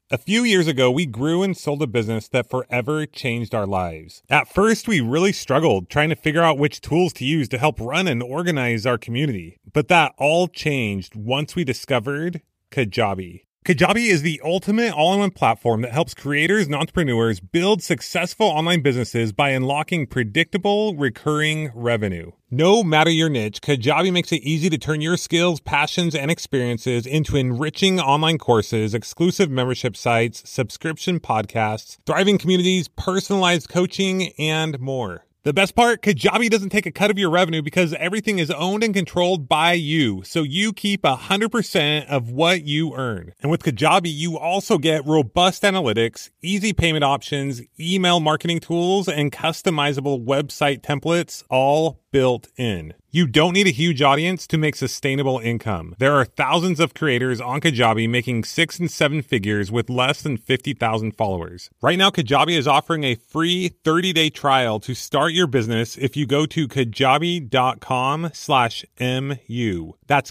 A few years ago, we grew and sold a business that forever changed our lives. At first, we really struggled trying to figure out which tools to use to help run and organize our community. But that all changed once we discovered Kajabi. Kajabi is the ultimate all-in-one platform that helps creators and entrepreneurs build successful online businesses by unlocking predictable, recurring revenue. No matter your niche, Kajabi makes it easy to turn your skills, passions, and experiences into enriching online courses, exclusive membership sites, subscription podcasts, thriving communities, personalized coaching, and more. The best part, Kajabi doesn't take a cut of your revenue because everything is owned and controlled by you, so you keep 100% of what you earn. And with Kajabi, you also get robust analytics, easy payment options, email marketing tools, and customizable website templates, all built in. You don't need a huge audience to make sustainable income. There are thousands of creators on Kajabi making 6 and 7 figures with less than 50,000 followers. Right now, Kajabi is offering a free 30-day trial to start your business if you go to kajabi.com/MU. That's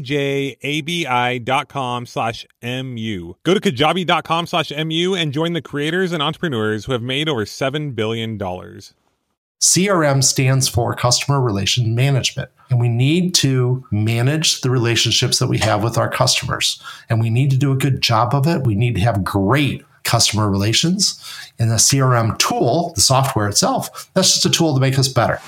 KAJABI.com/MU. Go to kajabi.com/MU and join the creators and entrepreneurs who have made over $7 billion. CRM stands for Customer Relation Management, and we need to manage the relationships that we have with our customers, and we need to do a good job of it. We need to have great customer relations, and the CRM tool, the software itself, that's just a tool to make us better.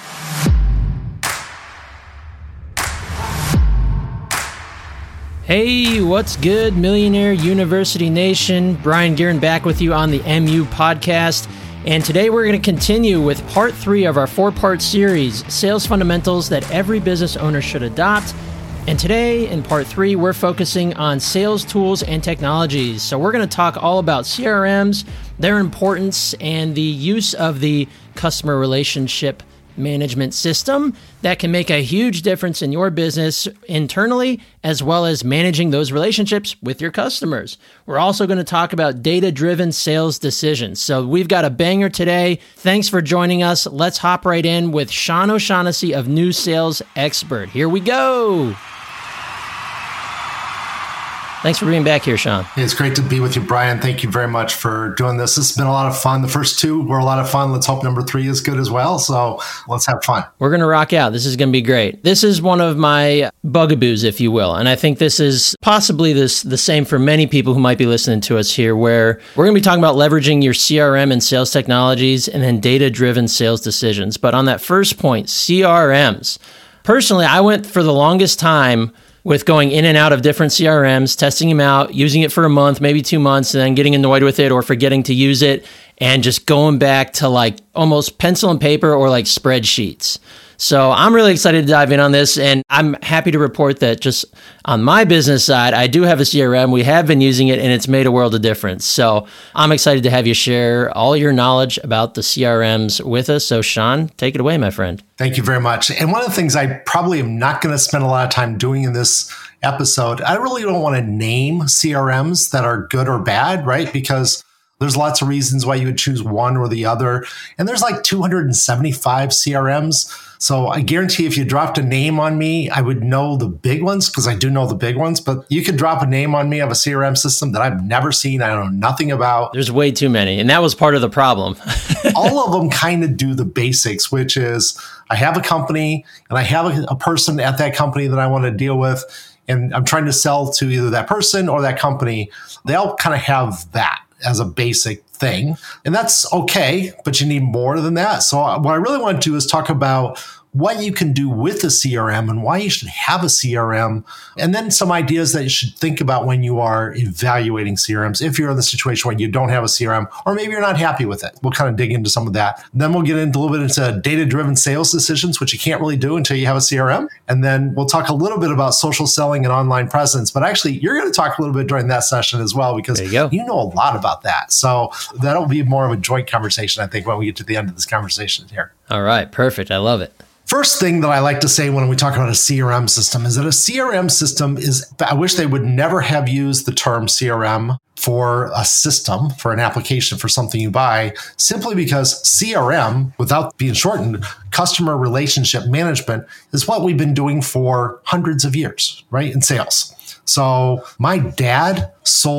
Hey, what's good, Millionaire University Nation? Brian Guerin back with you on the MU podcast. And today we're going to continue with part 3 of our 4-part series, Sales Fundamentals That Every Business Owner Should Adopt. And today, in part 3, we're focusing on sales tools and technologies. So we're going to talk all about CRMs, their importance, and the use of the customer relationship management system that can make a huge difference in your business internally, as well as managing those relationships with your customers. We're also going to talk about data-driven sales decisions. So we've got a banger today. Thanks for joining us. Let's hop right in with Sean O'Shaughnessy of New Sales Expert. Here we go. Thanks for being back here, Sean. It's great to be with you, Brian. Thank you very much for doing this. This has been a lot of fun. The first 2 were a lot of fun. Let's hope number 3 is good as well. So let's have fun. We're going to rock out. This is going to be great. This is one of my bugaboos, if you will. And I think this is possibly the same for many people who might be listening to us here, where we're going to be talking about leveraging your CRM and sales technologies and then data-driven sales decisions. But on that first point, CRMs. Personally, I went for the longest time with going in and out of different CRMs, testing them out, using it for a month, maybe 2 months, and then getting annoyed with it or forgetting to use it, and just going back to like almost pencil and paper or like spreadsheets. So I'm really excited to dive in on this, and I'm happy to report that just on my business side, I do have a CRM. We have been using it, and it's made a world of difference. So I'm excited to have you share all your knowledge about the CRMs with us. So Sean, take it away, my friend. Thank you very much. And one of the things I probably am not going to spend a lot of time doing in this episode, I really don't want to name CRMs that are good or bad, right? Because there's lots of reasons why you would choose one or the other. And there's like 275 CRMs. So I guarantee if you dropped a name on me, I would know the big ones because I do know the big ones. But you could drop a name on me of a CRM system that I've never seen, I know nothing about. There's way too many. And that was part of the problem. All of them kind of do the basics, which is I have a company and I have a person at that company that I want to deal with. And I'm trying to sell to either that person or that company. They all kind of have that as a basic thing. And that's okay, but you need more than that. So what I really want to do is talk about what you can do with a CRM and why you should have a CRM, and then some ideas that you should think about when you are evaluating CRMs, if you're in the situation where you don't have a CRM, or maybe you're not happy with it. We'll kind of dig into some of that. Then we'll get into a little bit into data-driven sales decisions, which you can't really do until you have a CRM. And then we'll talk a little bit about social selling and online presence. But actually, you're going to talk a little bit during that session as well, because you know a lot about that. So that'll be more of a joint conversation, I think, when we get to the end of this conversation here. All right, perfect. I love it. First thing that I like to say when we talk about a CRM system is that a CRM system is, I wish they would never have used the term CRM for a system, for an application, for something you buy, simply because CRM, without being shortened, customer relationship management, is what we've been doing for hundreds of years, right, in sales. So my dad sold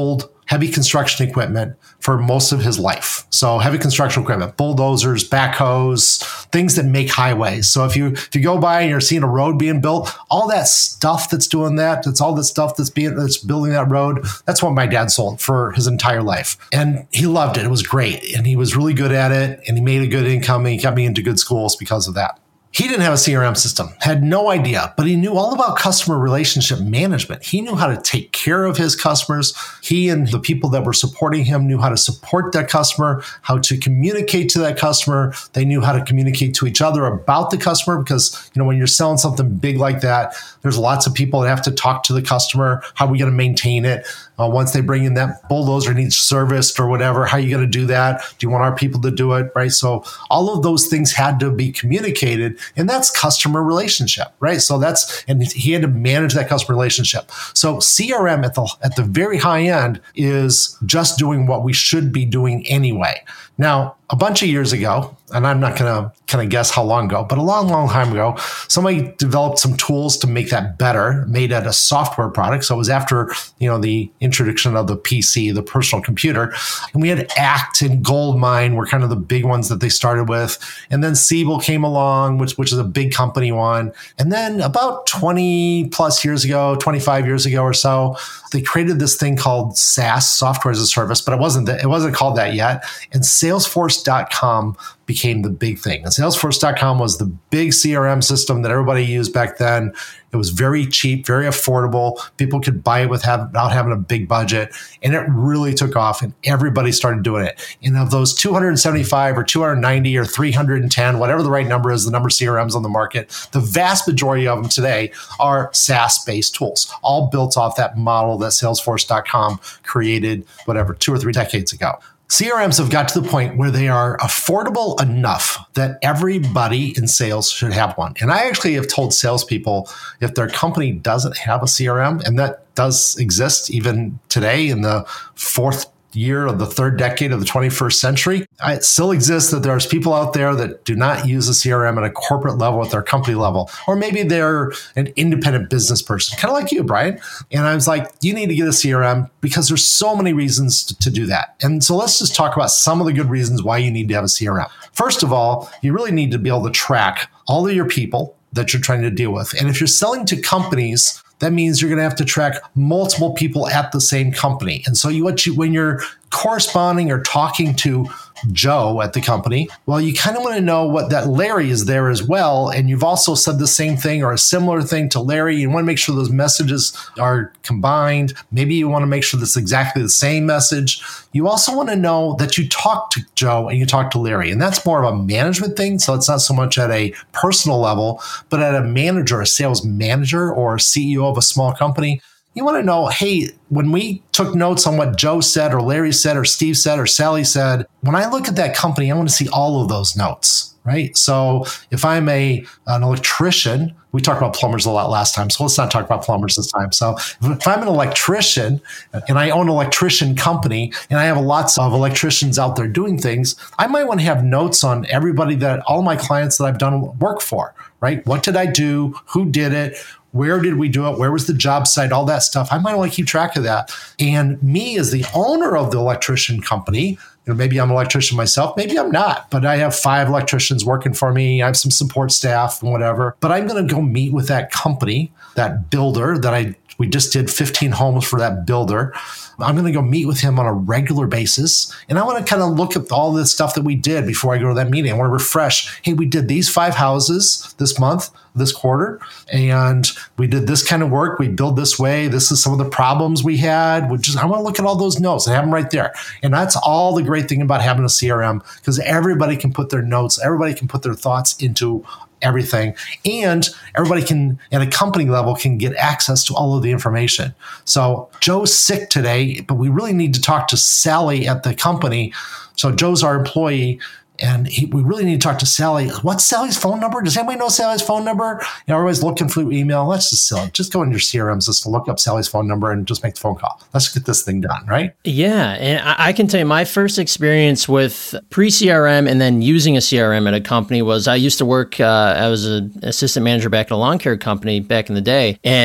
heavy construction equipment for most of his life. So heavy construction equipment, bulldozers, backhoes, things that make highways. So if you go by and you're seeing a road being built, all that stuff that's doing that, that's all the stuff that's building that road. That's what my dad sold for his entire life. And he loved it. It was great. And he was really good at it. And he made a good income. And he got me into good schools because of that. He didn't have a CRM system, had no idea, but he knew all about customer relationship management. He knew how to take care of his customers. He and the people that were supporting him knew how to support that customer, how to communicate to that customer. They knew how to communicate to each other about the customer because, when you're selling something big like that, there's lots of people that have to talk to the customer. How are we going to maintain it? Once they bring in that bulldozer needs serviced or whatever, how are you going to do that? Do you want our people to do it? Right. So all of those things had to be communicated, and that's customer relationship, right? So and he had to manage that customer relationship. So CRM at the very high end is just doing what we should be doing anyway. Now, a bunch of years ago, and I'm not going to kind of guess how long ago, but a long, long time ago, somebody developed some tools to make that better, made it a software product. So it was after, the introduction of the PC, the personal computer. And we had Act and Goldmine were kind of the big ones that they started with. And then Siebel came along, which is a big company one. And then about 20 plus years ago, 25 years ago or so, they created this thing called SaaS, software as a service, but it wasn't called that yet. And Salesforce.com became the big thing. And Salesforce.com was the big CRM system that everybody used back then. It was very cheap, very affordable. People could buy it without having a big budget. And it really took off and everybody started doing it. And of those 275 or 290 or 310, whatever the right number is, the number of CRMs on the market, the vast majority of them today are SaaS-based tools, all built off that model that Salesforce.com created, 2 or 3 decades ago. CRMs have got to the point where they are affordable enough that everybody in sales should have one. And I actually have told salespeople if their company doesn't have a CRM, and that does exist even today in the fourth year of the third decade of the 21st century, it still exists that there's people out there that do not use a CRM at a corporate level, at their company level, or maybe they're an independent business person, kind of like you, Brian. And I was like, you need to get a CRM because there's so many reasons to do that. And so let's just talk about some of the good reasons why you need to have a CRM. First of all, you really need to be able to track all of your people that you're trying to deal with. And if you're selling to companies, that means you're going to have to track multiple people at the same company. And so when you're corresponding or talking to Joe at the company, well, you kind of want to know that Larry is there as well. And you've also said the same thing or a similar thing to Larry. You want to make sure those messages are combined. Maybe you want to make sure that's exactly the same message. You also want to know that you talk to Joe and you talk to Larry. And that's more of a management thing. So it's not so much at a personal level, but at a manager, a sales manager or CEO of a small company. You want to know, hey, when we took notes on what Joe said or Larry said or Steve said or Sally said, when I look at that company, I want to see all of those notes, right? So if I'm an electrician, we talked about plumbers a lot last time, so let's not talk about plumbers this time. So if I'm an electrician and I own an electrician company and I have lots of electricians out there doing things, I might want to have notes on everybody all my clients that I've done work for, right? What did I do? Who did it? Where did we do it? Where was the job site? All that stuff. I might want to keep track of that. And me as the owner of the electrician company, maybe I'm an electrician myself, maybe I'm not, but I have 5 electricians working for me. I have some support staff and whatever. But I'm going to go meet with that company, that builder we just did 15 homes for that builder. I'm going to go meet with him on a regular basis. And I want to kind of look at all the stuff that we did before I go to that meeting. I want to refresh. Hey, we did these 5 houses this month, this quarter, and we did this kind of work. We built this way. This is some of the problems we had. I want to look at all those notes. I have them right there. And that's all the great thing about having a CRM, because everybody can put their notes, everybody can put their thoughts into everything. And everybody can, at a company level, can get access to all of the information. So Joe's sick today, but we really need to talk to Sally at the company. So Joe's our employee. And we really need to talk to Sally. What's Sally's phone number? Does anybody know Sally's phone number? Everybody's looking through email. Let's just go in your CRMs just to look up Sally's phone number and just make the phone call. Let's get this thing done, right? Yeah. And I can tell you my first experience with pre-CRM and then using a CRM at a company was I used to work, I was an assistant manager back at a lawn care company back in the day. And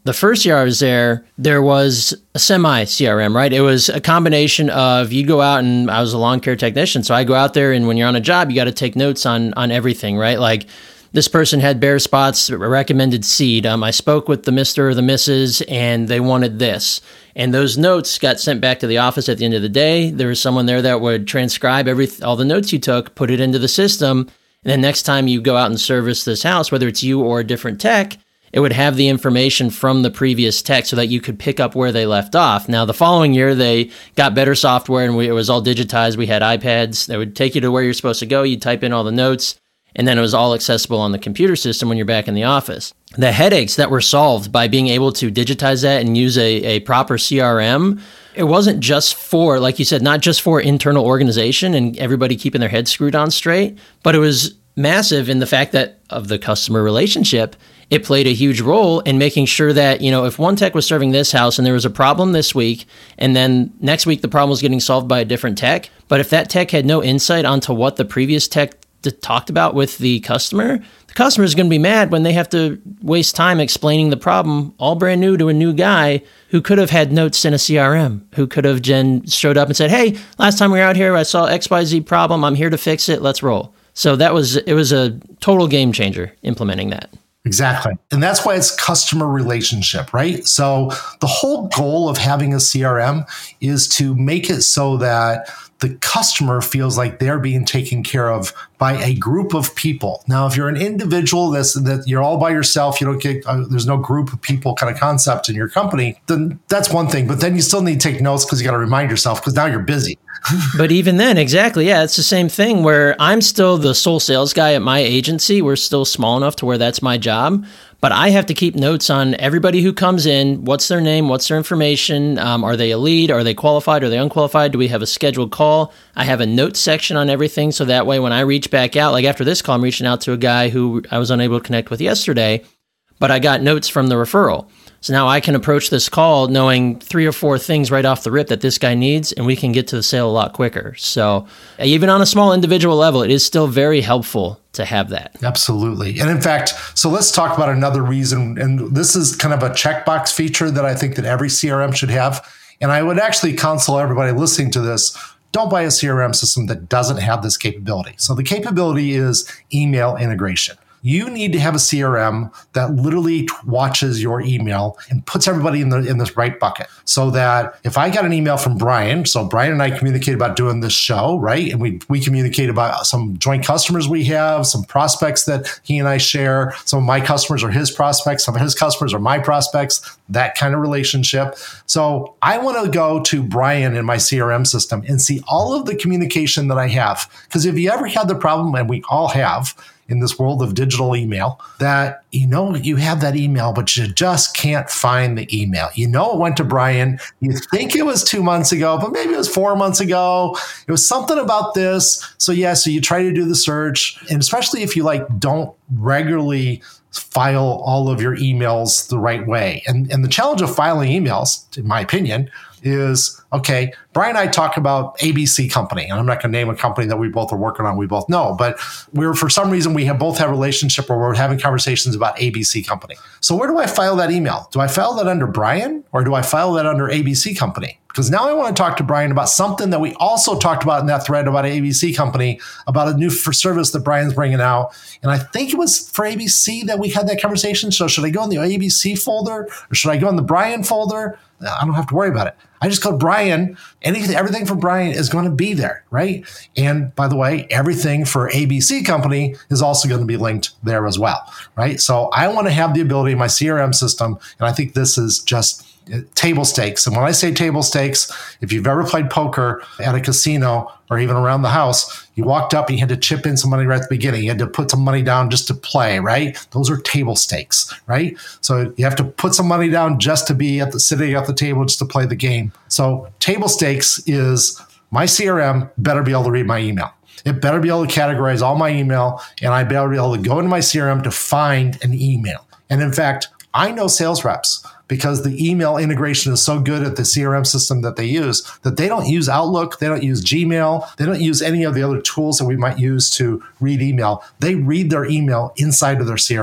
The first year I was there was a semi CRM, right? It was a combination of you go out, and I was a lawn care technician. So I go out there, and when you're on a job, you got to take notes on everything, right? Like, this person had bare spots, recommended seed. I spoke with the Mr. or the Mrs. and they wanted this. And those notes got sent back to the office at the end of the day. There was someone there that would transcribe all the notes you took, put it into the system. And then next time you go out and service this house, whether it's you or a different tech, it would have the information from the previous tech so that you could pick up where they left off. Now, the following year, they got better software and it was all digitized. We had iPads that would take you to where you're supposed to go. You type in all the notes, and then it was all accessible on the computer system when you're back in the office. The headaches that were solved by being able to digitize that and use a proper CRM, it wasn't just for, like you said, not just for internal organization and everybody keeping their heads screwed on straight, but it was massive in the fact that of the customer relationship. It played a huge role in making sure that, if one tech was serving this house and there was a problem this week, and then next week the problem was getting solved by a different tech, but if that tech had no insight onto what the previous tech talked about with the customer is going to be mad when they have to waste time explaining the problem all brand new to a new guy who could have had notes in a CRM, who could have showed up and said, hey, last time we were out here, I saw XYZ problem. I'm here to fix it. Let's roll. So it was a total game changer implementing that. Exactly. And that's why it's customer relationship, right? So the whole goal of having a CRM is to make it so that the customer feels like they're being taken care of by a group of people. Now, if you're an individual that you're all by yourself, you don't get, there's no group of people kind of concept in your company, then that's one thing. But then you still need to take notes because you got to remind yourself because now you're busy. But even then, exactly. Yeah, it's the same thing where I'm still the sole sales guy at my agency. We're still small enough to where that's my job. But I have to keep notes on everybody who comes in. What's their name? What's their information? Are they a lead? Are they qualified? Are they unqualified? Do we have a scheduled call? I have a notes section on everything. So that way, when I reach back out, like after this call, I'm reaching out to a guy who I was unable to connect with yesterday, but I got notes from the referral. So now I can approach this call knowing 3 or 4 things right off the rip that this guy needs, and we can get to the sale a lot quicker. So even on a small individual level, it is still very helpful to have that. Absolutely. And in fact, so let's talk about another reason. And this is kind of a checkbox feature that I think that every CRM should have. And I would actually counsel everybody listening to this, don't buy a CRM system that doesn't have this capability. So the capability is email integration. You need to have a CRM that literally watches your email and puts everybody in this right bucket so that if I got an email from Brian, so Brian and I communicate about doing this show, right? And we communicate about some joint customers we have, some prospects that he and I share. Some of my customers are his prospects. Some of his customers are my prospects, that kind of relationship. So I want to go to Brian in my CRM system and see all of the communication that I have. Because if you ever had the problem, and we all have, in this world of digital email, that you have that email, but you just can't find the email. It went to Brian. You think it was 2 months ago, but maybe it was 4 months ago. It was something about this. So you try to do the search. And especially if you don't regularly file all of your emails the right way. And the challenge of filing emails, in my opinion, is, okay, Brian and I talk about ABC company, and I'm not going to name a company that we both are working on, we both know, but for some reason, we both have a relationship where we're having conversations about ABC company. So where do I file that email? Do I file that under Brian or do I file that under ABC company? Because now I want to talk to Brian about something that we also talked about in that thread about ABC company, about a new service that Brian's bringing out. And I think it was for ABC that we had that conversation. So should I go in the ABC folder or should I go in the Brian folder? I don't have to worry about it. I just go to Brian. Everything from Brian is going to be there, right? And by the way, everything for ABC company is also going to be linked there as well, right? So I want to have the ability in my CRM system, and I think this is just table stakes. And when I say table stakes, if you've ever played poker at a casino or even around the house, you walked up and you had to chip in some money right at the beginning. You had to put some money down just to play, right? Those are table stakes, right? So you have to put some money down just to be sitting at the table just to play the game. So table stakes is my CRM better be able to read my email. It better be able to categorize all my email, and I better be able to go into my CRM to find an email. And in fact, I know sales reps, because the email integration is so good at the CRM system that they use, that they don't use Outlook, they don't use Gmail, they don't use any of the other tools that we might use to read email. They read their email inside of their CRM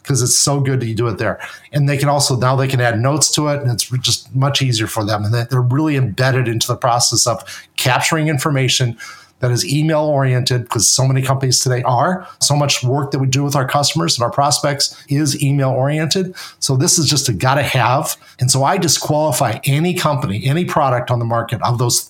because it's so good that you do it there. And they can also, now they can add notes to it, and it's just much easier for them. And they're really embedded into the process of capturing information that is email oriented, because so many companies today are. So much work that we do with our customers and our prospects is email oriented. So this is just a gotta have. And so I disqualify any company, any product on the market of those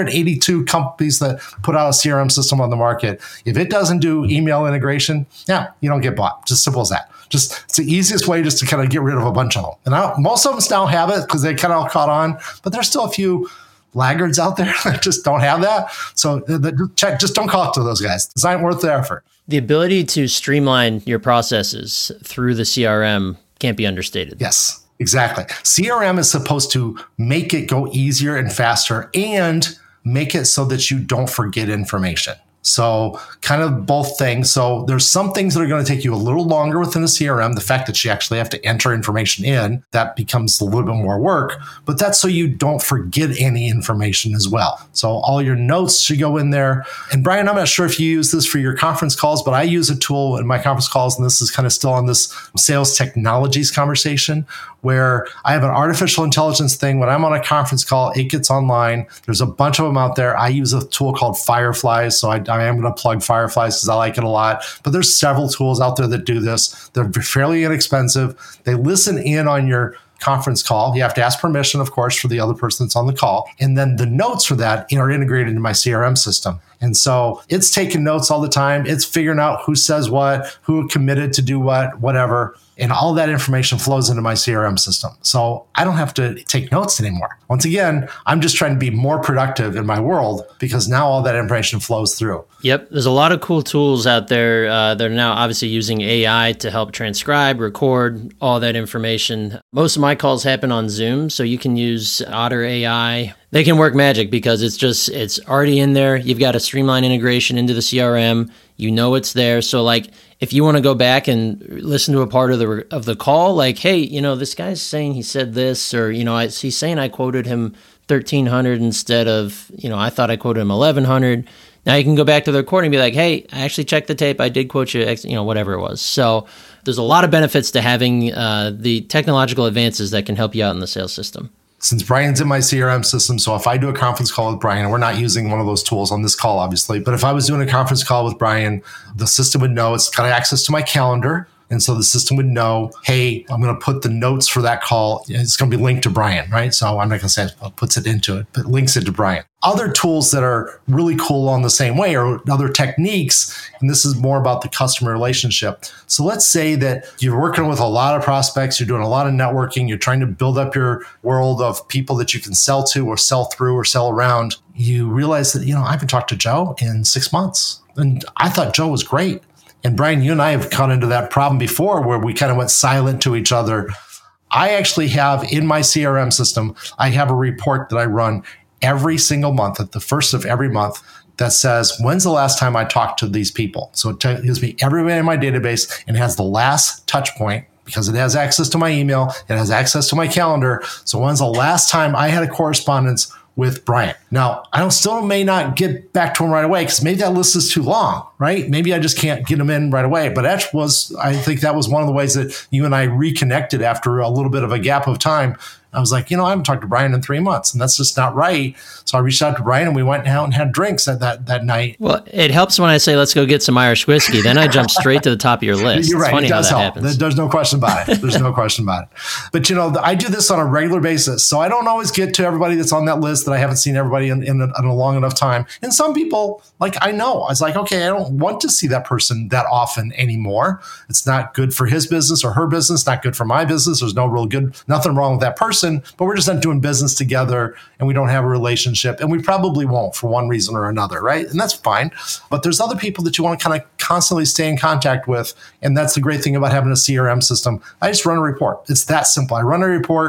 282 companies that put out a CRM system on the market. If it doesn't do email integration, you don't get bought. Just simple as that. Just, it's the easiest way just to kind of get rid of a bunch of them. And most of them now have it because they kind of all caught on, but there's still a few laggards out there that just don't have that. So just don't call it to those guys. It's not worth the effort. The ability to streamline your processes through the CRM can't be understated. Yes, exactly. CRM is supposed to make it go easier and faster and make it so that you don't forget information. So kind of both things. So there's some things that are going to take you a little longer within a CRM. The fact that you actually have to enter information in, that becomes a little bit more work, but that's so you don't forget any information as well. So all your notes should go in there. And Brian, I'm not sure if you use this for your conference calls, but I use a tool in my conference calls, and this is kind of still on this sales technologies conversation, where I have an artificial intelligence thing. When I'm on a conference call, it gets online. There's a bunch of them out there. I use a tool called Fireflies. So I am going to plug Fireflies because I like it a lot. But there's several tools out there that do this. They're fairly inexpensive. They listen in on your conference call. You have to ask permission, of course, for the other person that's on the call. And then the notes for that are integrated into my CRM system. And so it's taking notes all the time. It's figuring out who says what, who committed to do what, whatever. And all that information flows into my CRM system. So I don't have to take notes anymore. Once again, I'm just trying to be more productive in my world because now all that information flows through. Yep. There's a lot of cool tools out there. They're now obviously using AI to help transcribe, record all that information. Most of my calls happen on Zoom, so you can use Otter AI. They can work magic because it's already in there. You've got a streamline integration into the CRM. You know it's there. So like if you want to go back and listen to a part of the call, like, hey, this guy's saying he said this, or, he's saying I quoted him 1,300 instead of, I thought I quoted him 1,100. Now you can go back to the recording and be like, hey, I actually checked the tape. I did quote you, whatever it was. So there's a lot of benefits to having the technological advances that can help you out in the sales system. Since Brian's in my CRM system, so if I do a conference call with Brian, and we're not using one of those tools on this call, obviously, but if I was doing a conference call with Brian, the system would know it's got access to my calendar. And so the system would know, hey, I'm going to put the notes for that call. It's going to be linked to Brian, right? So I'm not going to say it puts it into it, but links it to Brian. Other tools that are really cool on the same way or other techniques, and this is more about the customer relationship. So let's say that you're working with a lot of prospects, you're doing a lot of networking, you're trying to build up your world of people that you can sell to or sell through or sell around. You realize that, I haven't talked to Joe in 6 months. And I thought Joe was great. And Brian, you and I have come into that problem before where we kind of went silent to each other. I actually have in my CRM system, I have a report that I run every single month at the first of every month that says, when's the last time I talked to these people? So it gives me everybody in my database and has the last touch point because it has access to my email. It has access to my calendar. So when's the last time I had a correspondence with Brian? Now, I may not get back to him right away because maybe that list is too long, right? Maybe I just can't get him in right away. But I think that was one of the ways that you and I reconnected after a little bit of a gap of time. I was like, I haven't talked to Brian in 3 months, and that's just not right. So I reached out to Brian, and we went out and had drinks that night. Well, it helps when I say, let's go get some Irish whiskey. Then I jump straight to the top of your list. You're right. It's funny how that happens. There's no question about it. There's no question about it. But, I do this on a regular basis. So I don't always get to everybody that's on that list that I haven't seen everybody in a long enough time. And some people, I know. I was like, okay, I don't want to see that person that often anymore. It's not good for his business or her business, not good for my business. There's nothing wrong with that person, but we're just not doing business together and we don't have a relationship, and we probably won't for one reason or another, right? And that's fine. But there's other people that you want to kind of constantly stay in contact with. And that's the great thing about having a CRM system. I just run a report. It's that simple. I run a report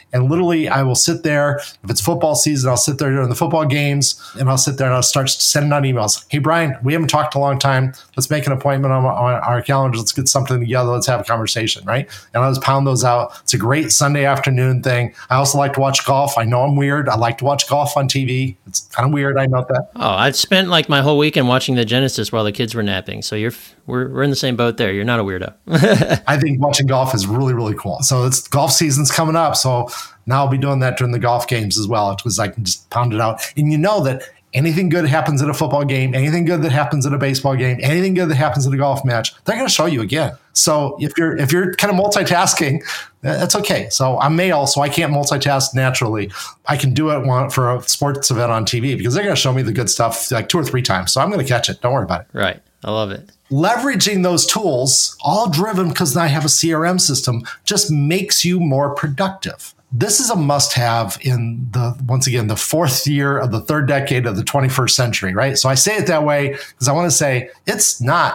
And literally, I will sit there. If it's football season, I'll sit there during the football games, and I'll sit there and I'll start sending out emails. Hey, Brian, we haven't talked in a long time. Let's make an appointment on our calendars. Let's get something together. Let's have a conversation, right? And I'll just pound those out. It's a great Sunday afternoon thing. I also like to watch golf. I know I'm weird. I like to watch golf on TV. It's kind of weird. I know that. Oh, I've spent like my whole weekend watching the Genesis while the kids were napping. So we're in the same boat there. You're not a weirdo. I think watching golf is really, really cool. So it's golf season's coming up. So now I'll be doing that during the golf games as well, because I can just pound it out. And you know that anything good happens at a football game, anything good that happens at a baseball game, anything good that happens at a golf match, they're going to show you again. So if you're kind of multitasking, that's okay. So I'm male, so I can't multitask naturally. I can do it for a sports event on TV because they're going to show me the good stuff like 2 or 3 times. So I'm going to catch it. Don't worry about it. Right. I love it. Leveraging those tools, all driven because I have a CRM system, just makes you more productive. This is a must-have in once again, the 4th year of the 3rd decade of the 21st century, right? So I say it that way because I want to say it's not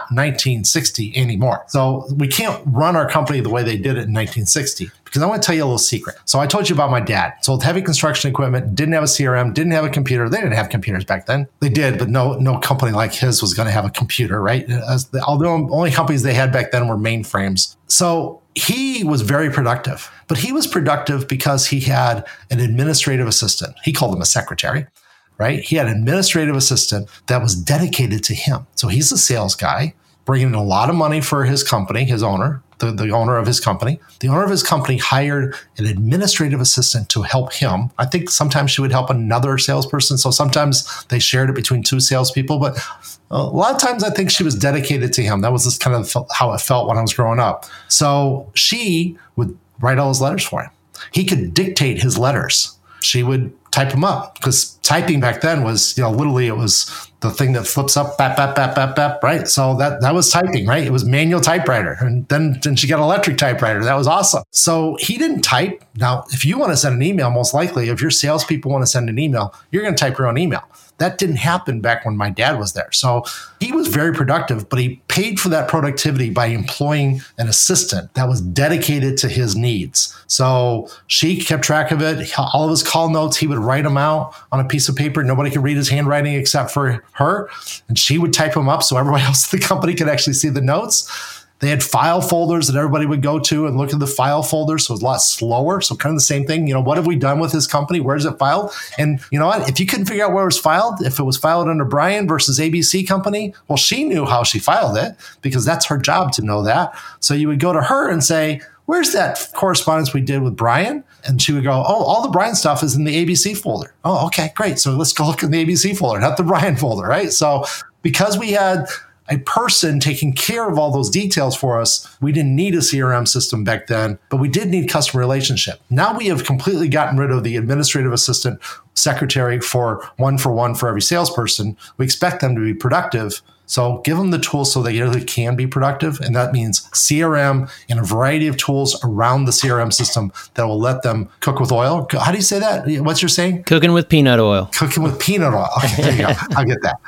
1960 anymore. So we can't run our company the way they did it in 1960 because I want to tell you a little secret. So I told you about my dad. Sold heavy construction equipment, didn't have a CRM, didn't have a computer. They didn't have computers back then. They did, but no company like his was going to have a computer, right? Although only companies they had back then were mainframes. So he was very productive, but he was productive because he had an administrative assistant. He called him a secretary, right? He had an administrative assistant that was dedicated to him. So he's a sales guy, bringing in a lot of money for his company, his owner, the owner of his company. The owner of his company hired an administrative assistant to help him. I think sometimes she would help another salesperson. So sometimes they shared it between 2 salespeople, but a lot of times I think she was dedicated to him. That was just kind of how it felt when I was growing up. So she would write all his letters for him. He could dictate his letters. She would type them up because typing back then was, literally it was the thing that flips up, bap, bap, bap, bap, bap, right? So that was typing, right? It was manual typewriter. And then she got an electric typewriter. That was awesome. So he didn't type. Now, if you want to send an email, most likely, if your salespeople want to send an email, you're going to type your own email. That didn't happen back when my dad was there. So he was very productive, but he paid for that productivity by employing an assistant that was dedicated to his needs. So she kept track of it. All of his call notes, he would write them out on a piece of paper. Nobody could read his handwriting except for her. And she would type them up so everybody else in the company could actually see the notes. They had file folders that everybody would go to and look at the file folders. So it was a lot slower. So kind of the same thing. What have we done with his company? Where's it filed? And you know what? If you couldn't figure out where it was filed, if it was filed under Brian versus ABC company, well, she knew how she filed it because that's her job to know that. So you would go to her and say, where's that correspondence we did with Brian? And she would go, oh, all the Brian stuff is in the ABC folder. Oh, okay, great. So let's go look in the ABC folder, not the Brian folder, right? So because we had a person taking care of all those details for us, we didn't need a CRM system back then, but we did need customer relationship. Now we have completely gotten rid of the administrative assistant secretary for one for every salesperson. We expect them to be productive. So give them the tools so they really can be productive. And that means CRM and a variety of tools around the CRM system that will let them cook with oil. How do you say that? What's your saying? Cooking with peanut oil. Cooking with peanut oil. Okay, there you go. I'll get that.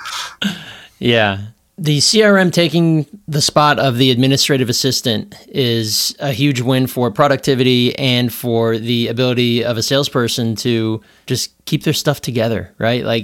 Yeah. The CRM taking the spot of the administrative assistant is a huge win for productivity and for the ability of a salesperson to just keep their stuff together, right? Like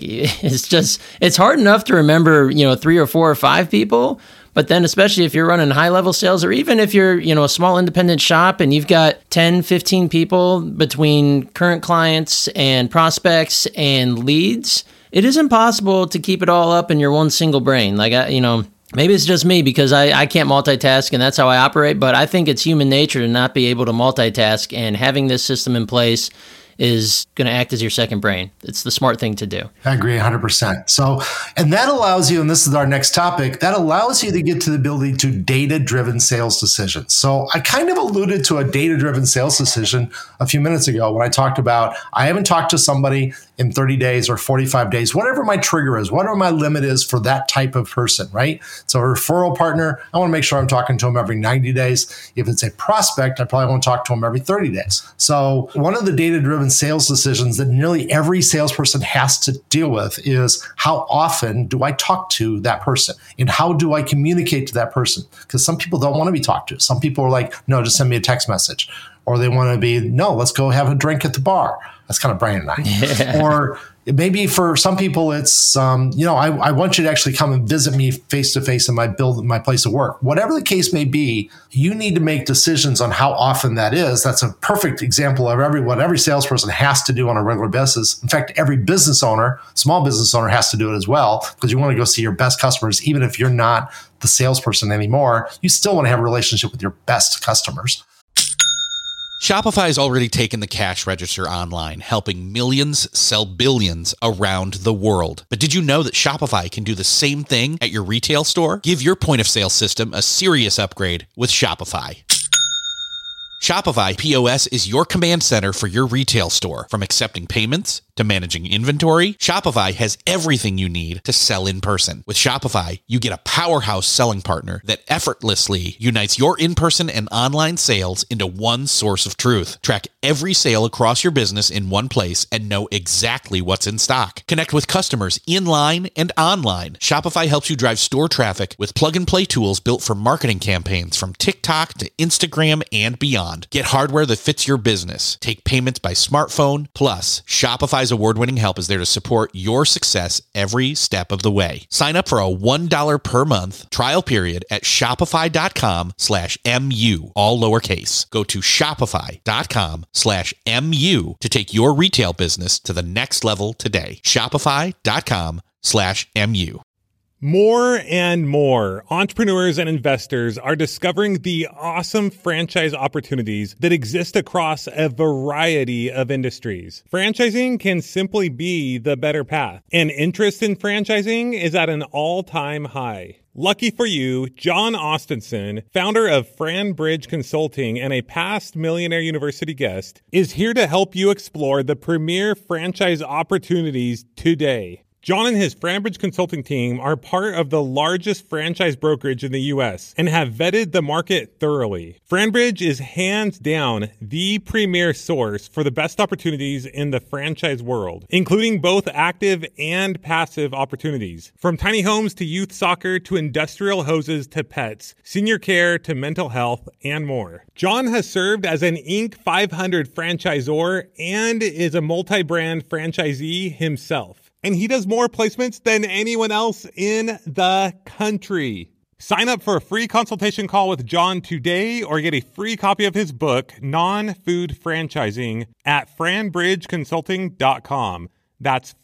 it's hard enough to remember, 3 or 4 or 5 people, but then especially if you're running high level sales or even if you're, a small independent shop and you've got 10, 15 people between current clients and prospects and leads, it is impossible to keep it all up in your one single brain. Like, maybe it's just me because I can't multitask and that's how I operate, but I think it's human nature to not be able to multitask, and having this system in place is going to act as your second brain. It's the smart thing to do. I agree 100%. So, and that allows you, and this is our next topic, that allows you to get to the ability to data-driven sales decisions. So I kind of alluded to a data-driven sales decision a few minutes ago when I talked about, I haven't talked to somebody in 30 days or 45 days, whatever my trigger is, whatever my limit is for that type of person, right? So a referral partner, I want to make sure I'm talking to them every 90 days. If it's a prospect, I probably want to talk to them every 30 days. So one of the data-driven sales decisions that nearly every salesperson has to deal with is how often do I talk to that person and how do I communicate to that person? Because some people don't want to be talked to. Some people are like, no, just send me a text message. Or they want to be, no, let's go have a drink at the bar. That's kind of Brian and I. Yeah. Or maybe for some people, it's, I want you to actually come and visit me face to face in my place of work. Whatever the case may be, you need to make decisions on how often that is. That's a perfect example of what every salesperson has to do on a regular basis. In fact, every business owner, small business owner has to do it as well, because you want to go see your best customers. Even if you're not the salesperson anymore, you still want to have a relationship with your best customers. Shopify has already taken the cash register online, helping millions sell billions around the world. But did you know that Shopify can do the same thing at your retail store? Give your point of sale system a serious upgrade with Shopify. Shopify POS is your command center for your retail store. From accepting payments to managing inventory, Shopify has everything you need to sell in person. With Shopify, you get a powerhouse selling partner that effortlessly unites your in-person and online sales into one source of truth. Track every sale across your business in one place and know exactly what's in stock. Connect with customers in line and online. Shopify helps you drive store traffic with plug-and-play tools built for marketing campaigns from TikTok to Instagram and beyond. Get hardware that fits your business. Take payments by smartphone. Plus, Shopify's award-winning help is there to support your success every step of the way. Sign up for a $1 per month trial period at shopify.com/MU, all lowercase. Go to shopify.com/MU to take your retail business to the next level today. Shopify.com/MU. More and more entrepreneurs and investors are discovering the awesome franchise opportunities that exist across a variety of industries. Franchising can simply be the better path, and interest in franchising is at an all-time high. Lucky for you, John Austenson, founder of FranBridge Consulting and a past Millionaire University guest, is here to help you explore the premier franchise opportunities today. John and his FranBridge Consulting team are part of the largest franchise brokerage in the U.S. and have vetted the market thoroughly. FranBridge is hands down the premier source for the best opportunities in the franchise world, including both active and passive opportunities. From tiny homes to youth soccer to industrial hoses to pets, senior care to mental health, and more. John has served as an Inc. 500 franchisor and is a multi-brand franchisee himself. And he does more placements than anyone else in the country. Sign up for a free consultation call with John today or get a free copy of his book, Non-Food Franchising, at franbridgeconsulting.com. That's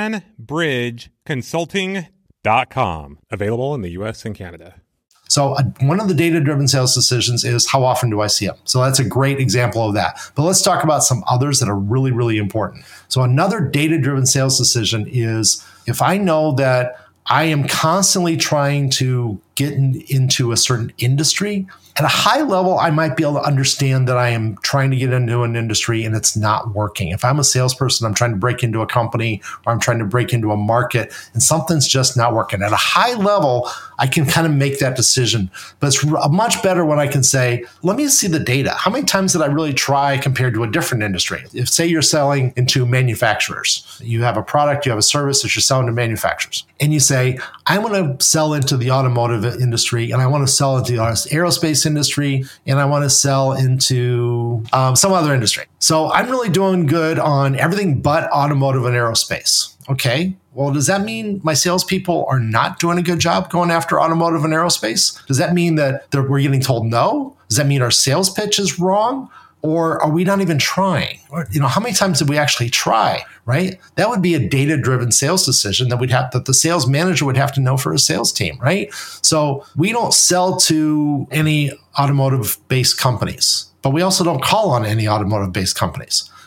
franbridgeconsulting.com. Available in the U.S. and Canada. So one of the data-driven sales decisions is how often do I see them? So that's a great example of that. But let's talk about some others that are really, really important. So another data-driven sales decision is if I know that I am constantly trying to get into a certain industry, at a high level, I might be able to understand that I am trying to get into an industry and it's not working. If I'm a salesperson, I'm trying to break into a company or I'm trying to break into a market and something's just not working. At a high level, I can kind of make that decision. But it's much better when I can say, let me see the data. How many times did I really try compared to a different industry? If, say, you're selling into manufacturers, you have a product, you have a service that you're selling to manufacturers, and you say, I want to sell into the automotive industry and I want to sell into the aerospace industry and I want to sell into some other industry. So I'm really doing good on everything but automotive and aerospace. Okay. Well, does that mean my salespeople are not doing a good job going after automotive and aerospace? Does that mean that we're getting told no? Does that mean our sales pitch is wrong? Or are we not even trying? Or, how many times did we actually try, right? That would be a data-driven sales decision that the sales manager would have to know for a sales team, right? So we don't sell to any automotive-based companies, but we also don't call on any automotive-based companies.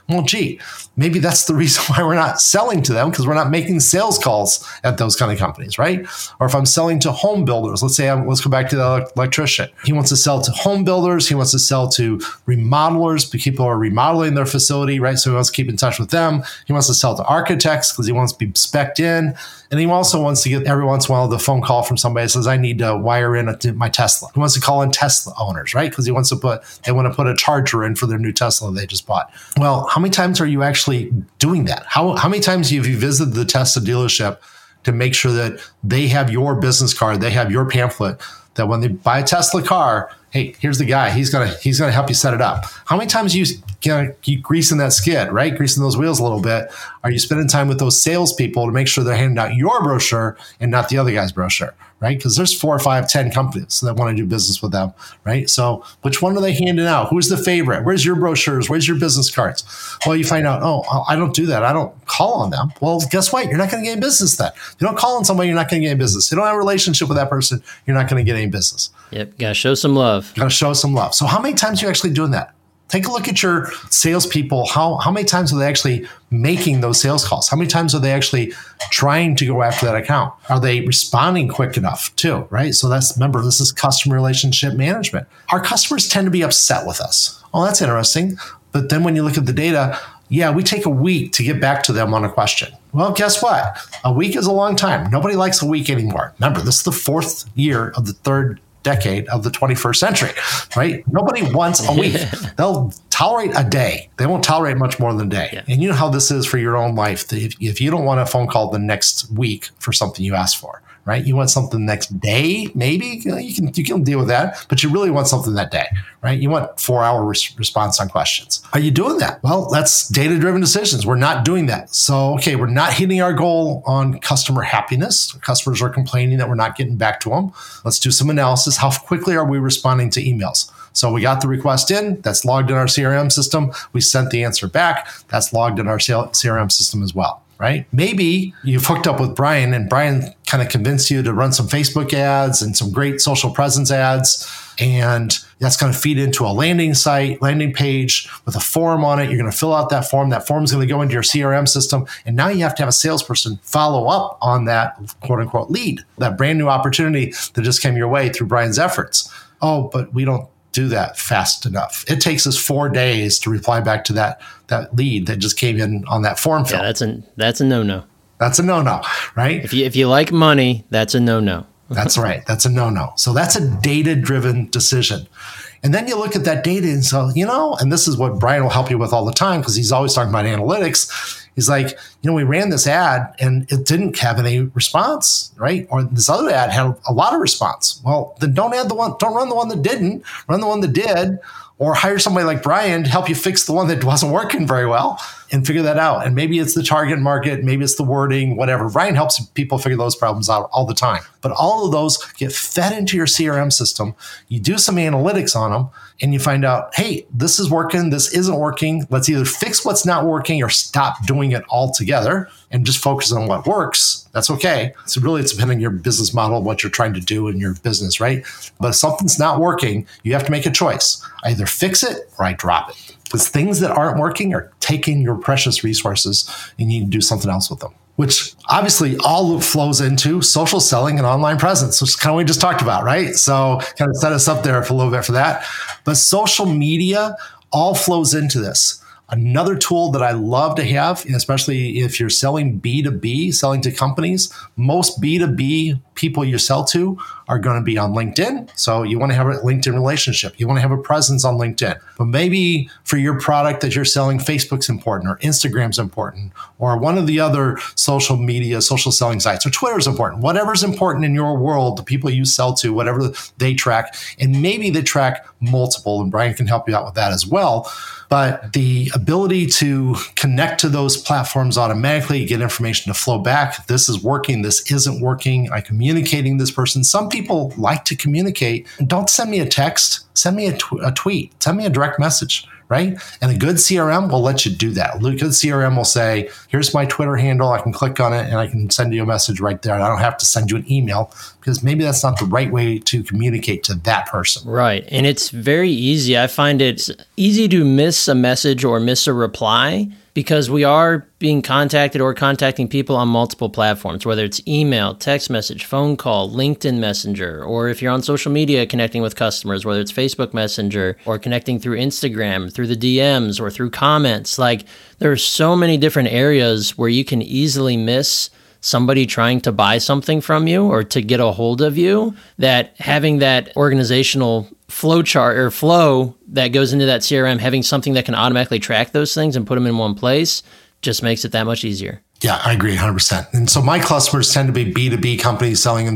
Well, gee, maybe that's the reason why we're not selling to them, because we're not making sales calls at those kind of companies, right? Or if I'm selling to home builders, let's go back to the electrician. He wants to sell to home builders. He wants to sell to remodelers. People are remodeling their facility, right? So he wants to keep in touch with them. He wants to sell to architects because he wants to be spec'd in. And he also wants to get every once in a while the phone call from somebody that says, I need to wire in my Tesla. He wants to call in Tesla owners, right? Because they want to put a charger in for their new Tesla they just bought. Well, how many times are you actually doing that? How many times have you visited the Tesla dealership to make sure that they have your business card, they have your pamphlet, that when they buy a Tesla car, hey, here's the guy. He's gonna help you set it up. How many times you greasing that skid, right? Greasing those wheels a little bit. Are you spending time with those salespeople to make sure they're handing out your brochure and not the other guy's brochure, right? Because there's 4 or 5, 10 companies that want to do business with them, right? So which one are they handing out? Who's the favorite? Where's your brochures? Where's your business cards? Well, you find out, oh, I don't do that. I don't call on them. Well, guess what? You're not going to get any business then. You don't call on somebody, you're not going to get any business. You don't have a relationship with that person, you're not going to get any business. Yep, got to show some love. Got to show some love. So how many times are you actually doing that? Take a look at your salespeople. How many times are they actually making those sales calls? How many times are they actually trying to go after that account? Are they responding quick enough too, right? So remember, this is customer relationship management. Our customers tend to be upset with us. Oh, that's interesting. But then when you look at the data, yeah, we take a week to get back to them on a question. Well, guess what? A week is a long time. Nobody likes a week anymore. Remember, this is the 4th year of the 3rd decade of the 21st century, right? Nobody wants a week. They'll tolerate a day. They won't tolerate much more than a day. Yeah. And you know how this is for your own life. If you don't want a phone call the next week for something you asked for, right? You want something next day, maybe you can deal with that, but you really want something that day, right? You want 4-hour response on questions. Are you doing that? Well, that's data-driven decisions. We're not doing that. So, okay, we're not hitting our goal on customer happiness. Customers are complaining that we're not getting back to them. Let's do some analysis. How quickly are we responding to emails? So we got the request in, that's logged in our CRM system. We sent the answer back, that's logged in our CRM system as well. Right? Maybe you've hooked up with Brian and Brian kind of convinced you to run some Facebook ads and some great social presence ads. And that's going to feed into a landing page with a form on it. You're going to fill out that form. That form is going to go into your CRM system. And now you have to have a salesperson follow up on that quote unquote lead, that brand new opportunity that just came your way through Brian's efforts. Oh, but we don't do that fast enough. It takes us 4 days to reply back to that lead that just came in on that form fill. Yeah, that's a no-no. That's a no-no, right? If you like money, that's a no-no. That's right. That's a no-no. So that's a data-driven decision. And then you look at that data and so, and this is what Brian will help you with all the time because he's always talking about analytics. He's like, we ran this ad and it didn't have any response, right? Or this other ad had a lot of response. Well, then don't run the one that didn't, run the one that did, or hire somebody like Brian to help you fix the one that wasn't working very well and figure that out. And maybe it's the target market, maybe it's the wording, whatever. Brian helps people figure those problems out all the time. But all of those get fed into your CRM system. You do some analytics on them and you find out, hey, this is working, this isn't working. Let's either fix what's not working or stop doing it altogether and just focus on what works. That's okay. So really it's depending on your business model, what you're trying to do in your business, right? But if something's not working, you have to make a choice. I either fix it or I drop it. Because things that aren't working are taking your precious resources and you need to do something else with them. Which obviously all flows into social selling and online presence, which is kind of what we just talked about, right? So kind of set us up there for a little bit for that. But social media all flows into this. Another tool that I love to have, especially if you're selling B2B, selling to companies, most B2B people you sell to are going to be on LinkedIn. So you want to have a LinkedIn relationship. You want to have a presence on LinkedIn. But maybe for your product that you're selling, Facebook's important or Instagram's important or one of the other social media, social selling sites or Twitter's important. Whatever's important in your world, the people you sell to, whatever they track, and maybe they track multiple, and Brian can help you out with that as well. But the ability to connect to those platforms automatically, get information to flow back. This is working. This isn't working. I'm communicating this person. Some people like to communicate. Don't send me a text. Send me a tweet. Send me a direct message, right? And a good CRM will let you do that. A good CRM will say, here's my Twitter handle. I can click on it and I can send you a message right there. And I don't have to send you an email because maybe that's not the right way to communicate to that person. Right. And it's very easy. I find it's easy to miss a message or miss a reply because we are being contacted or contacting people on multiple platforms, whether it's email, text message, phone call, LinkedIn Messenger, or if you're on social media connecting with customers, whether it's Facebook Messenger or connecting through Instagram, through the DMs or through comments. Like, there are so many different areas where you can easily miss somebody trying to buy something from you or to get a hold of you, that having that organizational flow chart or flow that goes into that CRM, having something that can automatically track those things and put them in one place just makes it that much easier. Yeah, I agree 100%. And so my customers tend to be B2B companies selling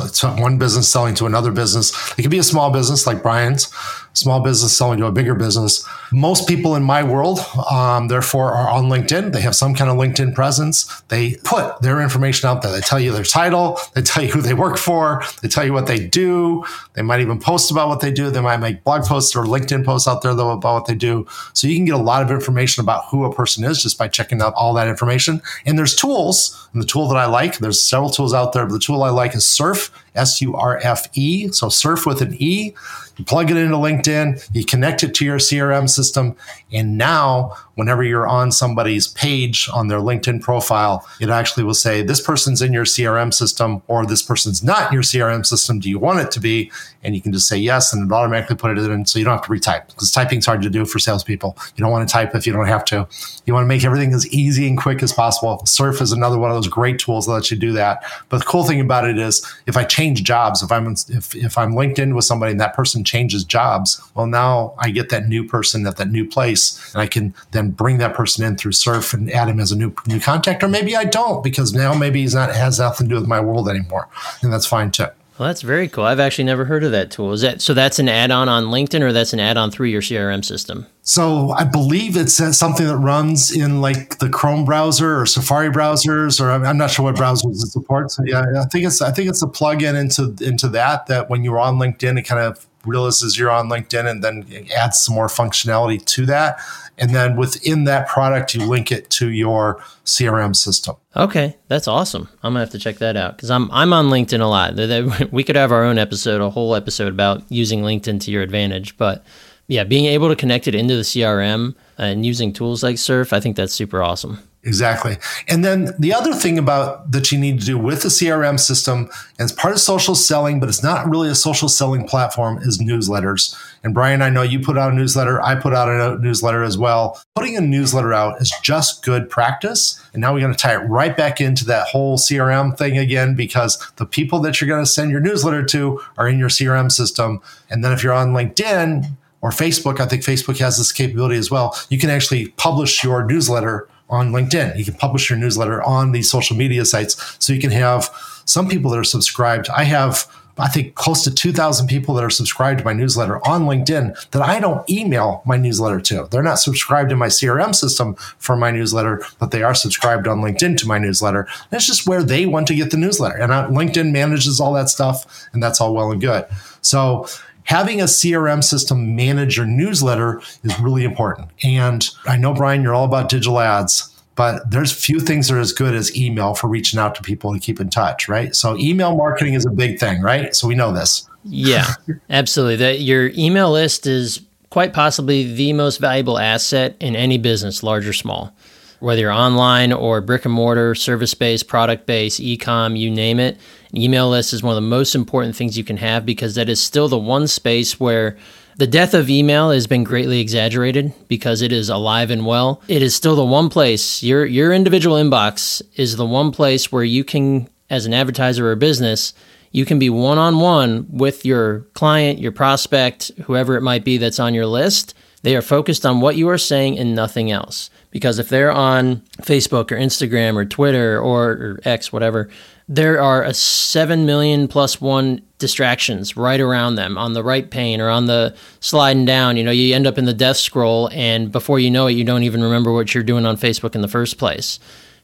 one business selling to another business. It could be a small business like Brian's, small business selling to a bigger business. Most people in my world, therefore, are on LinkedIn. They have some kind of LinkedIn presence. They put their information out there. They tell you their title. They tell you who they work for. They tell you what they do. They might even post about what they do. They might make blog posts or LinkedIn posts out there about what they do. So you can get a lot of information about who a person is just by checking out all that information. And there's tools. And the tool that I like, there's several tools out there, but the tool I like is Surf, S-U-R-F-E. So Surf with an E. You plug it into LinkedIn, you connect it to your CRM system, and now whenever you're on somebody's page on their LinkedIn profile, it actually will say, this person's in your CRM system, or this person's not in your CRM system. Do you want it to be? And you can just say yes, and it automatically put it in, so you don't have to retype, because typing's hard to do for salespeople. You don't want to type if you don't have to. You want to make everything as easy and quick as possible. Surf is another one of those great tools that lets you do that. But the cool thing about it is, if I change jobs, if I'm LinkedIn with somebody and that person changes jobs, well, now I get that new person at that new place, and I can then bring that person in through Surf and add him as a new contact. Or maybe I don't, because now maybe has nothing to do with my world anymore, and that's fine too. Well, that's very cool. I've actually never heard of that tool. So that's an add-on on LinkedIn, or that's an add-on through your CRM system? So I believe it's something that runs in like the Chrome browser or Safari browsers, or I'm not sure what browsers it supports. Yeah, I think it's a plugin into that when you're on LinkedIn, it kind of realizes you're on LinkedIn and then it adds some more functionality to that. And then within that product, you link it to your CRM system. Okay, that's awesome. I'm gonna have to check that out, because I'm on LinkedIn a lot. We could have our own episode, a whole episode about using LinkedIn to your advantage. But yeah, being able to connect it into the CRM and using tools like Surf, I think that's super awesome. Exactly. And then the other thing that you need to do with the CRM system, and it's part of social selling, but it's not really a social selling platform, is newsletters. And Brian, I know you put out a newsletter. I put out a newsletter as well. Putting a newsletter out is just good practice. And now we're going to tie it right back into that whole CRM thing again, because the people that you're going to send your newsletter to are in your CRM system. And then if you're on LinkedIn or Facebook, I think Facebook has this capability as well. You can actually publish your newsletter on LinkedIn. You can publish your newsletter on these social media sites. So you can have some people that are subscribed. I have, I think, close to 2,000 people that are subscribed to my newsletter on LinkedIn that I don't email my newsletter to. They're not subscribed in my CRM system for my newsletter, but they are subscribed on LinkedIn to my newsletter. And it's just where they want to get the newsletter. And LinkedIn manages all that stuff, and that's all well and good. So having a CRM system manage your newsletter is really important. And I know, Brian, you're all about digital ads, but there's few things that are as good as email for reaching out to people to keep in touch, right? So email marketing is a big thing, right? So we know this. Yeah, absolutely. Your email list is quite possibly the most valuable asset in any business, large or small. Whether you're online or brick and mortar, service-based, product-based, e-com, you name it, an email list is one of the most important things you can have, because that is still the one space where the death of email has been greatly exaggerated, because it is alive and well. It is still the one place, your individual inbox is the one place where you can, as an advertiser or business, you can be one-on-one with your client, your prospect, whoever it might be that's on your list. They are focused on what you are saying and nothing else. Because if they're on Facebook or Instagram or Twitter or X, whatever, there are a 7 million plus one distractions right around them on the right pane or on the sliding down. You end up in the death scroll, and before you know it, you don't even remember what you're doing on Facebook in the first place.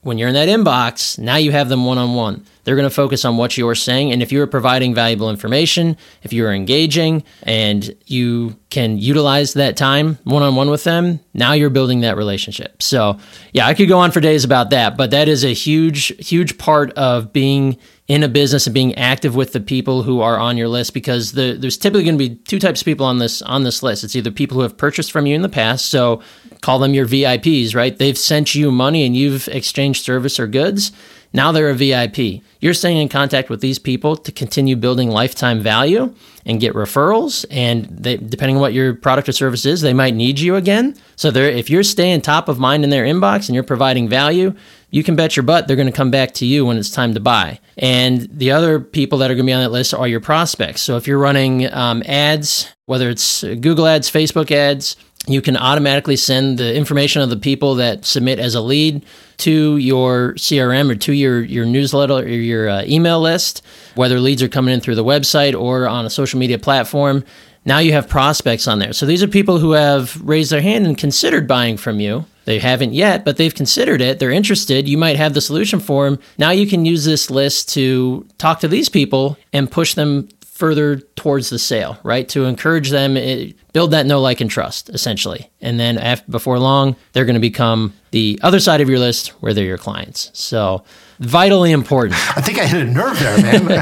when you're in that inbox, now you have them one-on-one. They're going to focus on what you're saying. And if you're providing valuable information, if you're engaging and you can utilize that time one-on-one with them, now you're building that relationship. So yeah, I could go on for days about that, but that is a huge, huge part of being in a business and being active with the people who are on your list, because there's typically going to be two types of people on this list. It's either people who have purchased from you in the past, so call them your VIPs, right? They've sent you money and you've exchanged service or goods. Now they're a VIP. You're staying in contact with these people to continue building lifetime value and get referrals. And they, depending on what your product or service is, they might need you again. So if you're staying top of mind in their inbox and you're providing value, you can bet your butt they're going to come back to you when it's time to buy. And the other people that are going to be on that list are your prospects. So if you're running ads, whether it's Google ads, Facebook ads, you can automatically send the information of the people that submit as a lead to your CRM or to your newsletter or your email list, whether leads are coming in through the website or on a social media platform. Now you have prospects on there. So these are people who have raised their hand and considered buying from you. They haven't yet, but they've considered it. They're interested. You might have the solution for them. Now you can use this list to talk to these people and push them further towards the sale, right? To encourage them, build that know, like, and trust, essentially. And then before long, they're going to become the other side of your list where they're your clients. So vitally important. I think I hit a nerve there,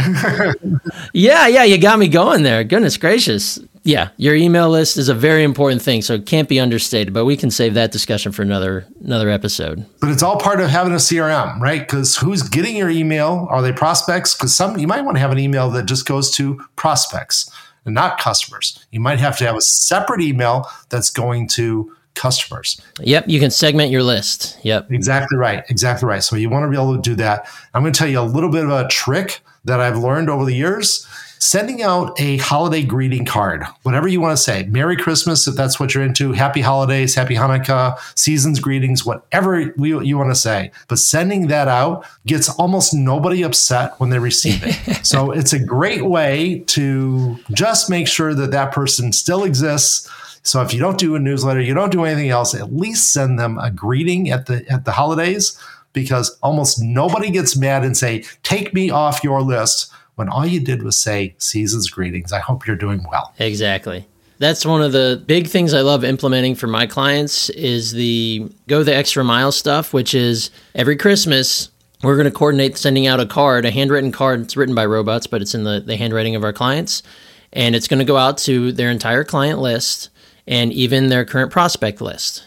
man. Yeah, you got me going there. Goodness gracious. Yeah, your email list is a very important thing, so it can't be understated, but we can save that discussion for another episode. But it's all part of having a CRM, right? Because who's getting your email? Are they prospects? Because you might want to have an email that just goes to prospects and not customers. You might have to have a separate email that's going to customers. Yep, you can segment your list. Yep. Exactly right. So you want to be able to do that. I'm going to tell you a little bit of a trick that I've learned over the years. Sending out a holiday greeting card, whatever you want to say. Merry Christmas, if that's what you're into. Happy holidays, happy Hanukkah, season's greetings, whatever you want to say. But sending that out gets almost nobody upset when they receive it. So it's a great way to just make sure that that person still exists. So if you don't do a newsletter, you don't do anything else, at least send them a greeting at the holidays, because almost nobody gets mad and say, take me off your list, when all you did was say, season's greetings. I hope you're doing well. Exactly. That's one of the big things I love implementing for my clients is the go the extra mile stuff, which is every Christmas, we're going to coordinate sending out a card, a handwritten card. It's written by robots, but it's in the handwriting of our clients. And it's going to go out to their entire client list and even their current prospect list.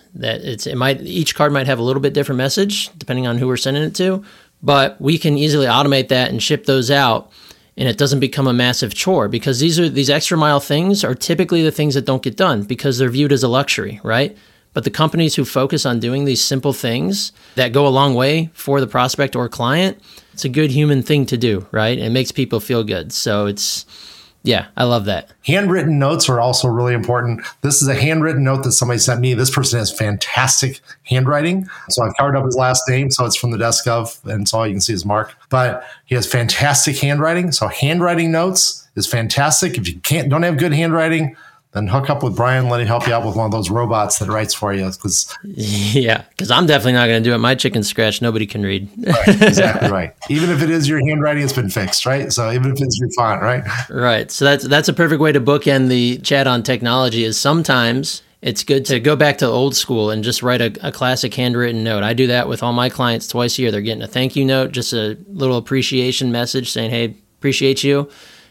Each card might have a little bit different message depending on who we're sending it to, but we can easily automate that and ship those out. And it doesn't become a massive chore, because these extra mile things are typically the things that don't get done because they're viewed as a luxury, right? But the companies who focus on doing these simple things that go a long way for the prospect or client, it's a good human thing to do, right? It makes people feel good. So yeah, I love that. Handwritten notes are also really important. This is a handwritten note that somebody sent me. This person has fantastic handwriting. So I've covered up his last name. So it's from the desk of, and so all you can see is Mark. But he has fantastic handwriting. So handwriting notes is fantastic. If you don't have good handwriting, then hook up with Brian, let him help you out with one of those robots that writes for you. Because I'm definitely not going to do it. My chicken's scratched. Nobody can read. Right, exactly right. Even if it is your handwriting, it's been fixed, right? So even if it's your font, right? Right. So that's a perfect way to bookend the chat on technology. Is sometimes it's good to go back to old school and just write a classic handwritten note. I do that with all my clients twice a year. They're getting a thank you note, just a little appreciation message saying, hey, appreciate you.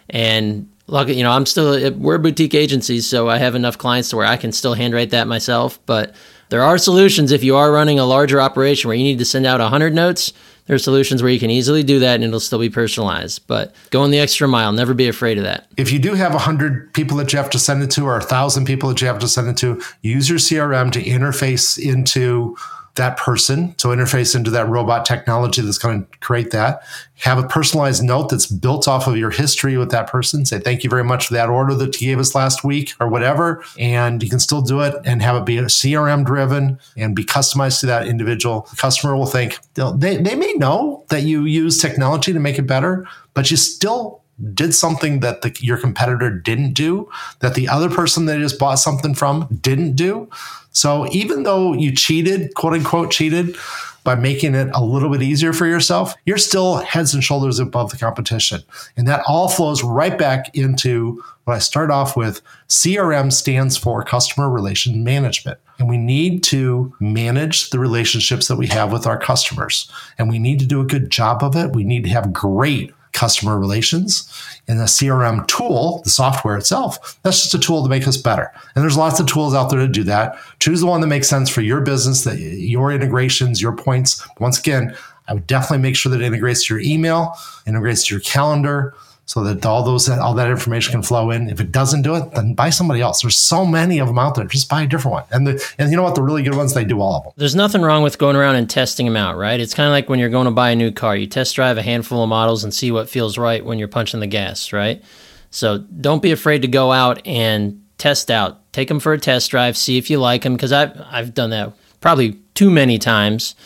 And luckily, we're a boutique agency, so I have enough clients to where I can still handwrite that myself. But there are solutions if you are running a larger operation where you need to send out 100 notes. There are solutions where you can easily do that and it'll still be personalized. But going the extra mile, never be afraid of that. If you do have 100 people that you have to send it to or 1,000 people that you have to send it to, use your CRM to interface into that person, so interface into that robot technology that's going to create that. Have a personalized note that's built off of your history with that person. Say, thank you very much for that order that you gave us last week or whatever. And you can still do it and have it be CRM driven and be customized to that individual. The customer will think, they may know that you use technology to make it better, but you still did something that your competitor didn't do, that the other person that just bought something from didn't do. So even though you cheated, quote unquote cheated, by making it a little bit easier for yourself, you're still heads and shoulders above the competition. And that all flows right back into what I start off with. CRM stands for Customer Relation Management. And we need to manage the relationships that we have with our customers. And we need to do a good job of it. We need to have great customer relations. And the CRM tool, the software itself, that's just a tool to make us better. And there's lots of tools out there to do that. Choose the one that makes sense for your business, that your integrations, your points. Once again, I would definitely make sure that it integrates to your email, integrates to your calendar, so that all that information can flow in. If it doesn't do it, then buy somebody else. There's so many of them out there. Just buy a different one. And you know what? The really good ones, they do all of them. There's nothing wrong with going around and testing them out, right? It's kind of like when you're going to buy a new car. You test drive a handful of models and see what feels right when you're punching the gas, right? So don't be afraid to go out and test out. Take them for a test drive. See if you like them, because I've done that probably too many times.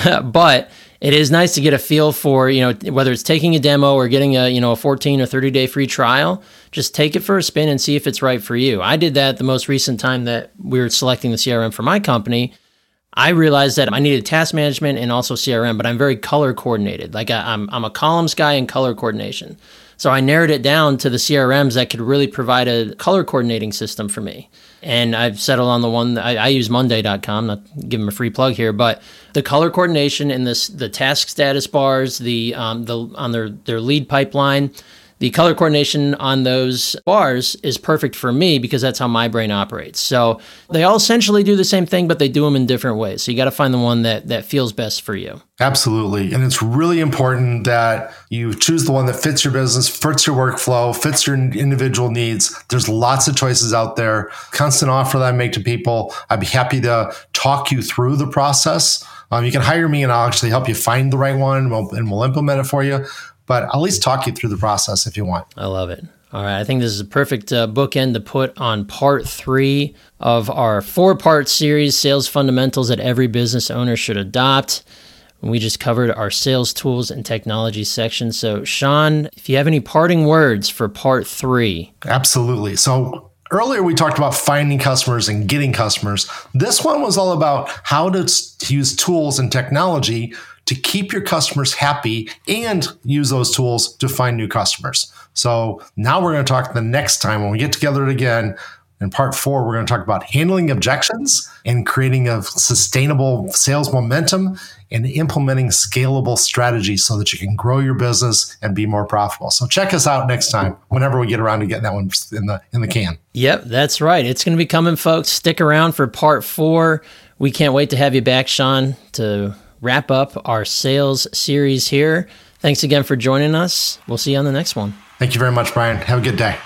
But it is nice to get a feel for, whether it's taking a demo or getting a 14 or 30-day free trial. Just take it for a spin and see if it's right for you. I did that the most recent time that we were selecting the CRM for my company. I realized that I needed task management and also CRM, but I'm very color coordinated. Like I'm a columns guy in color coordination. So I narrowed it down to the CRMs that could really provide a color coordinating system for me. And I've settled on the one that I use Monday.com, not give them a free plug here, but the color coordination and the task status bars, on their lead pipeline, the color coordination on those bars is perfect for me because that's how my brain operates. So they all essentially do the same thing, but they do them in different ways. So you got to find the one that feels best for you. Absolutely. And it's really important that you choose the one that fits your business, fits your workflow, fits your individual needs. There's lots of choices out there. Constant offer that I make to people. I'd be happy to talk you through the process. You can hire me and I'll actually help you find the right one and we'll implement it for you. But I'll at least talk you through the process if you want. I love it. All right. I think this is a perfect bookend to put on part 3 of our 4-part series, Sales Fundamentals That Every Business Owner Should Adopt. We just covered our sales tools and technology section. So, Sean, if you have any parting words for part 3. Absolutely. So earlier we talked about finding customers and getting customers. This one was all about how to use tools and technology to keep your customers happy and use those tools to find new customers. So now we're going to talk the next time when we get together again. In part 4, we're going to talk about handling objections and creating a sustainable sales momentum and implementing scalable strategies so that you can grow your business and be more profitable. So check us out next time, whenever we get around to getting that one in the can. Yep, that's right. It's going to be coming, folks. Stick around for part 4. We can't wait to have you back, Sean, to wrap up our sales series here. Thanks again for joining us. We'll see you on the next one. Thank you very much, Brian. Have a good day.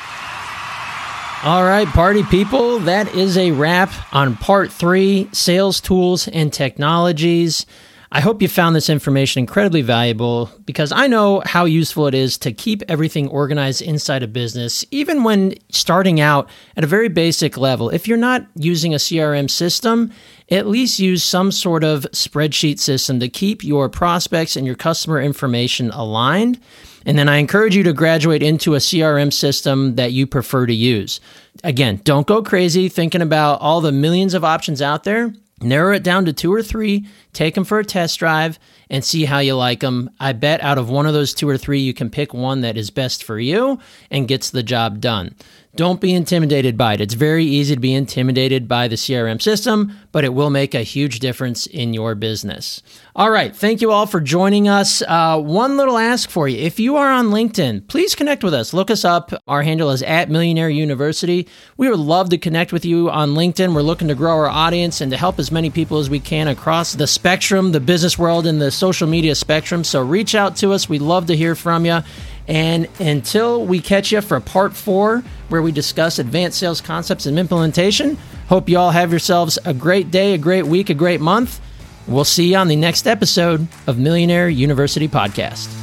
All right, party people, that is a wrap on part 3, Sales Tools and Technologies. I hope you found this information incredibly valuable because I know how useful it is to keep everything organized inside a business, even when starting out at a very basic level. If you're not using a CRM system, at least use some sort of spreadsheet system to keep your prospects and your customer information aligned. And then I encourage you to graduate into a CRM system that you prefer to use. Again, don't go crazy thinking about all the millions of options out there. Narrow it down to 2 or 3, take them for a test drive, and see how you like them. I bet out of one of those 2 or 3, you can pick one that is best for you and gets the job done. Don't be intimidated by it. It's very easy to be intimidated by the CRM system, but it will make a huge difference in your business. All right. Thank you all for joining us. One little ask for you. If you are on LinkedIn, please connect with us. Look us up. Our handle is @MillionaireUniversity. We would love to connect with you on LinkedIn. We're looking to grow our audience and to help as many people as we can across the spectrum, the business world and the social media spectrum. So reach out to us. We'd love to hear from you. And until we catch you for part 4, where we discuss advanced sales concepts and implementation, hope you all have yourselves a great day, a great week, a great month. We'll see you on the next episode of Millionaire University Podcast.